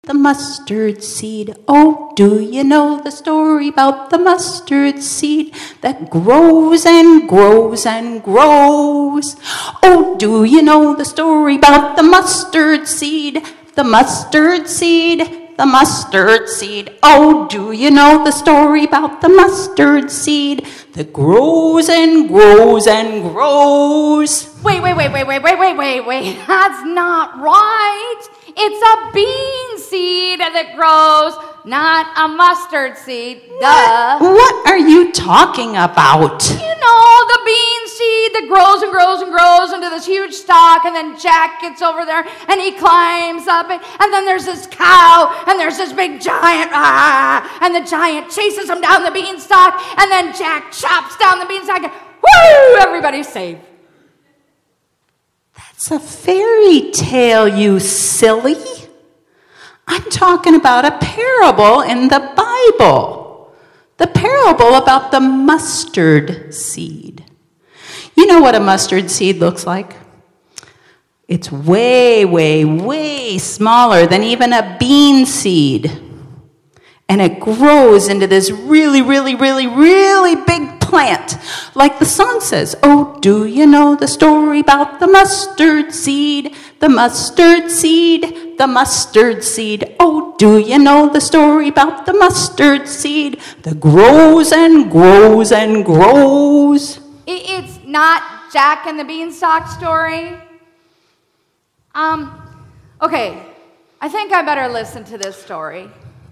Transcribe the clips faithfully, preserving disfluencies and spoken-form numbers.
The mustard seed. Oh, do you know the story about the mustard seed that grows and grows and grows? Oh, do you know the story about the mustard seed? The mustard seed. The mustard seed. Oh, do you know the story about the mustard seed that grows and grows and grows? Wait, wait, wait, wait, wait, wait, wait, wait, wait. That's not right. It's a bean seed that grows, not a mustard seed. Duh. What, what are you talking about? You know, the bean seed that grows and grows and grows into this huge stalk, and then Jack gets over there and he climbs up it, and then there's this cow, and there's this big giant, ah, and the giant chases him down the beanstalk, and then Jack chops down the beanstalk, and woo, everybody's saved. It's a fairy tale, you silly. I'm talking about a parable in the Bible. The parable about the mustard seed. You know what a mustard seed looks like? It's way, way, way smaller than even a bean seed. And it grows into this really, really, really, really big plant. Like the song says, oh, do you know the story about the mustard seed? The mustard seed, the mustard seed. Oh, do you know the story about the mustard seed that grows and grows and grows? It's not Jack and the Beanstalk story. Um, okay, I think I better listen to this story.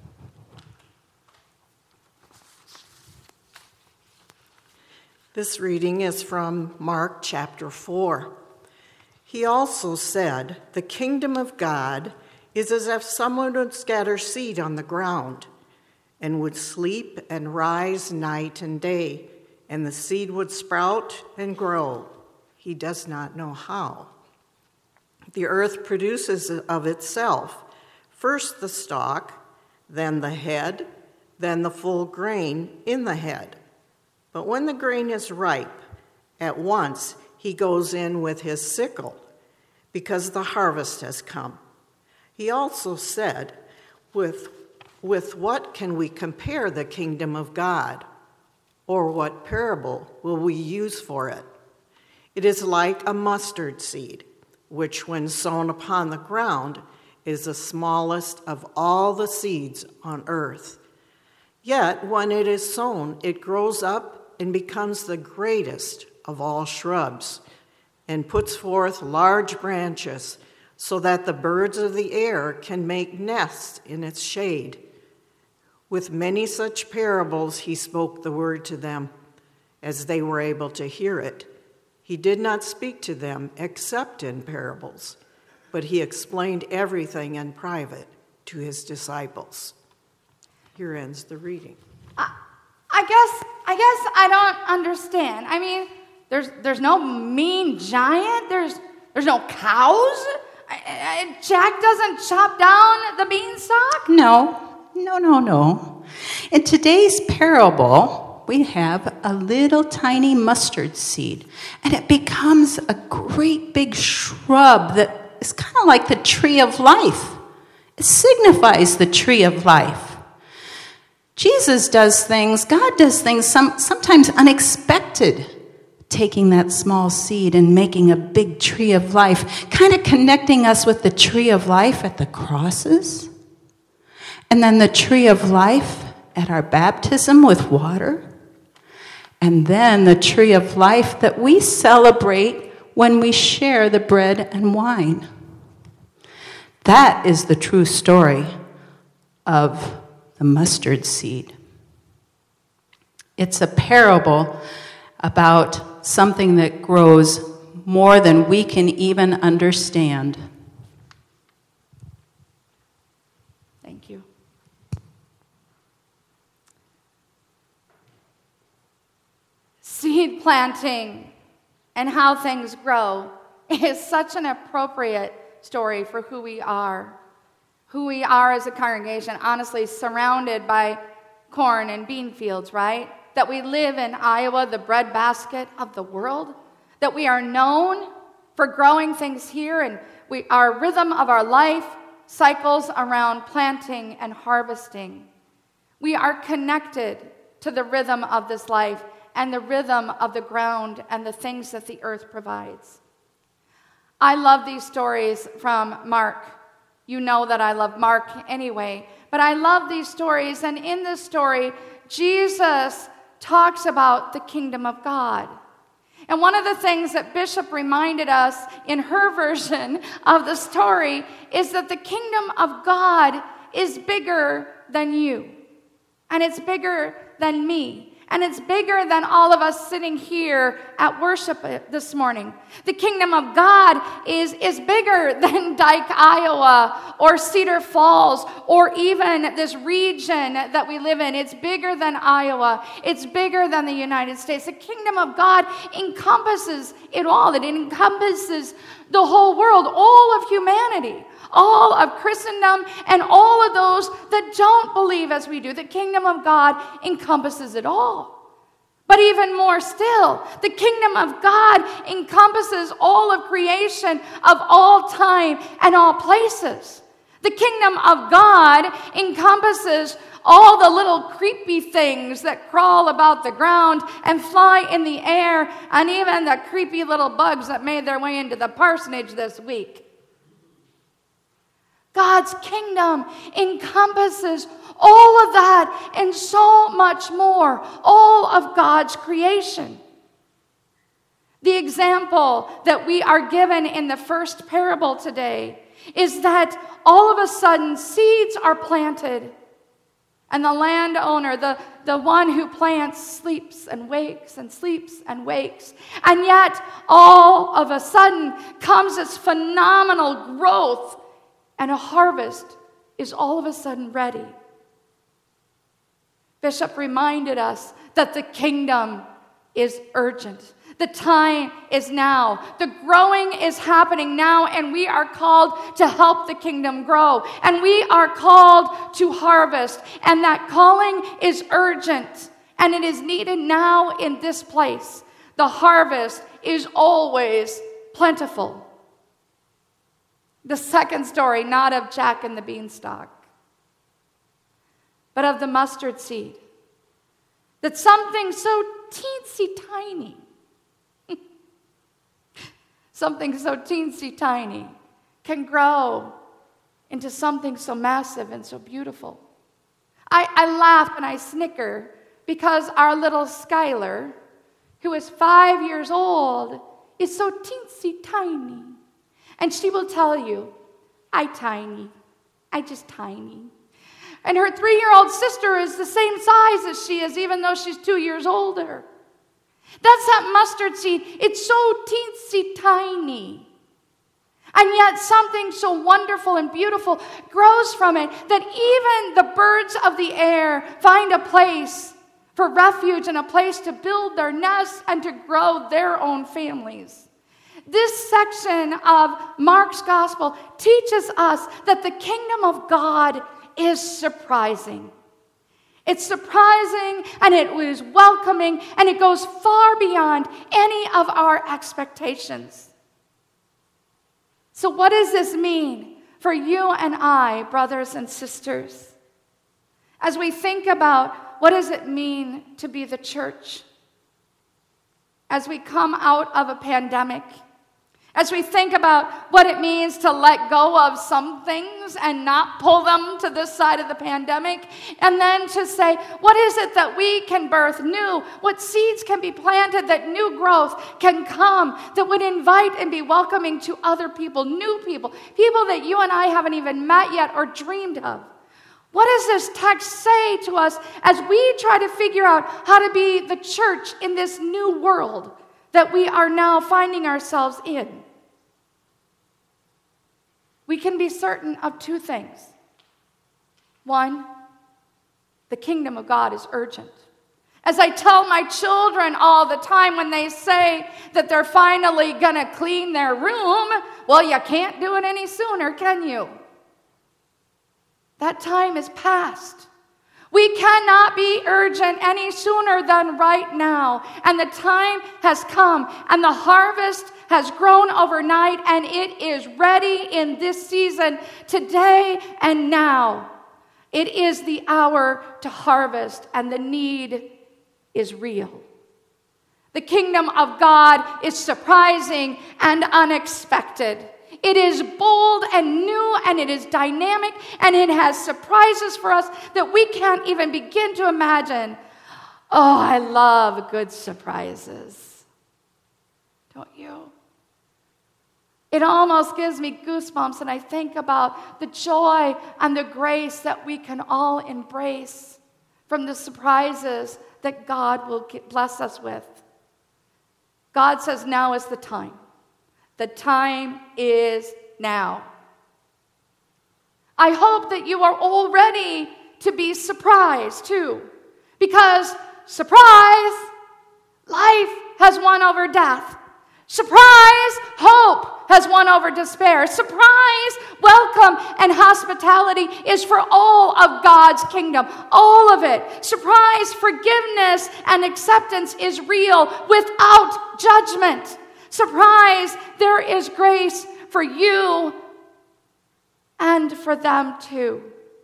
This reading is from Mark chapter four. He also said, the kingdom of God is as if someone would scatter seed on the ground and would sleep and rise night and day, and the seed would sprout and grow. He does not know how. The earth produces of itself first the stalk, then the head, then the full grain in the head. But when the grain is ripe, at once he goes in with his sickle, because the harvest has come. He also said, with, with what can we compare the kingdom of God? Or what parable will we use for it? It is like a mustard seed, which when sown upon the ground is the smallest of all the seeds on earth. Yet when it is sown, it grows up and becomes the greatest of all shrubs, and puts forth large branches, so that the birds of the air can make nests in its shade. With many such parables he spoke the word to them, as they were able to hear it. He did not speak to them except in parables, but he explained everything in private to his disciples. Here ends the reading. I, I guess I guess I don't understand. I mean, there's there's no mean giant. There's there's no cows. I, I, Jack doesn't chop down the beanstalk. No, no, no, no. In today's parable, we have a little tiny mustard seed, and it becomes a great big shrub that is kind of like the tree of life. It signifies the tree of life. Jesus does things, God does things some, sometimes unexpected, taking that small seed and making a big tree of life, kind of connecting us with the tree of life at the crosses, and then the tree of life at our baptism with water, and then the tree of life that we celebrate when we share the bread and wine. That is the true story of the mustard seed. It's a parable about something that grows more than we can even understand. Thank you. Seed planting and how things grow is such an appropriate story for who we are. Who we are as a congregation, honestly, surrounded by corn and bean fields, right? That we live in Iowa, the breadbasket of the world. That we are known for growing things here, and we, our rhythm of our life cycles around planting and harvesting. We are connected to the rhythm of this life and the rhythm of the ground and the things that the earth provides. I love these stories from Mark. You know that I love Mark anyway, but I love these stories, and in this story, Jesus talks about the kingdom of God. And one of the things that Bishop reminded us in her version of the story is that the kingdom of God is bigger than you. And it's bigger than me. And it's bigger than all of us sitting here at worship this morning. The kingdom of God is, is bigger than Dike, Iowa, or Cedar Falls, or even this region that we live in. It's bigger than Iowa. It's bigger than the United States. The kingdom of God encompasses it all. It encompasses the whole world, all of humanity, all of Christendom, and all of those that don't believe as we do. The kingdom of God encompasses it all. But even more still, the kingdom of God encompasses all of creation of all time and all places. The kingdom of God encompasses all the little creepy things that crawl about the ground and fly in the air, and even the creepy little bugs that made their way into the parsonage this week. God's kingdom encompasses all of that and so much more, all of God's creation. The example that we are given in the first parable today is that all of a sudden seeds are planted, and the landowner, the, the one who plants, sleeps and wakes and sleeps and wakes. And yet, all of a sudden comes this phenomenal growth, and a harvest is all of a sudden ready. Bishop reminded us that the kingdom is urgent. The time is now. The growing is happening now, and we are called to help the kingdom grow. And we are called to harvest, and that calling is urgent, and it is needed now in this place. The harvest is always plentiful. The second story, not of Jack and the Beanstalk, but of the mustard seed. That something so teensy tiny, something so teensy tiny can grow into something so massive and so beautiful. I, I laugh and I snicker because our little Skylar, who is five years old, is so teensy tiny. And she will tell you, I tiny, I just tiny. And her three-year-old sister is the same size as she is, even though she's two years older. That's that mustard seed. It's so teensy tiny. And yet something so wonderful and beautiful grows from it that even the birds of the air find a place for refuge and a place to build their nests and to grow their own families. This section of Mark's gospel teaches us that the kingdom of God is surprising. It's surprising, and it is welcoming, and it goes far beyond any of our expectations. So what does this mean for you and I, brothers and sisters? As we think about what does it mean to be the church? As we come out of a pandemic, as we think about what it means to let go of some things and not pull them to this side of the pandemic, and then to say, what is it that we can birth new? What seeds can be planted that new growth can come, that would invite and be welcoming to other people, new people, people that you and I haven't even met yet or dreamed of? What does this text say to us as we try to figure out how to be the church in this new world that we are now finding ourselves in? We can be certain of two things. One, the kingdom of God is urgent. As I tell my children all the time when they say that they're finally going to clean their room, well, you can't do it any sooner, can you? That time is past. We cannot be urgent any sooner than right now. And the time has come, and the harvest has grown overnight, and it is ready in this season, today and now. It is the hour to harvest, and the need is real. The kingdom of God is surprising and unexpected. It is bold and new, and it is dynamic, and it has surprises for us that we can't even begin to imagine. Oh, I love good surprises. Don't you? It almost gives me goosebumps, and I think about the joy and the grace that we can all embrace from the surprises that God will bless us with. God says now is the time. The time is now. I hope that you are all ready to be surprised too. Because, surprise, life has won over death. Surprise, hope has won over despair. Surprise, welcome, and hospitality is for all of God's kingdom. All of it. Surprise, forgiveness, and acceptance is real without judgment. Surprise, there is grace for you and for them too.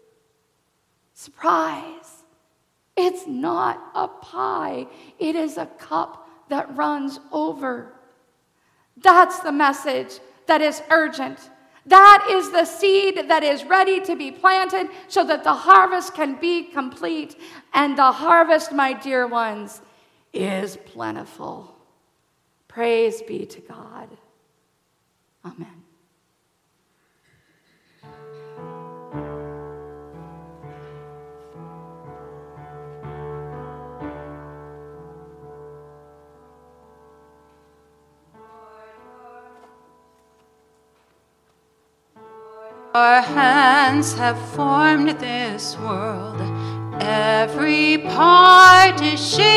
Surprise, it's not a pie, it is a cup that runs over. That's the message that is urgent. That is the seed that is ready to be planted so that the harvest can be complete. And the harvest, my dear ones, is plentiful. Praise be to God. Amen. Our hands have formed this world. Every part is shaped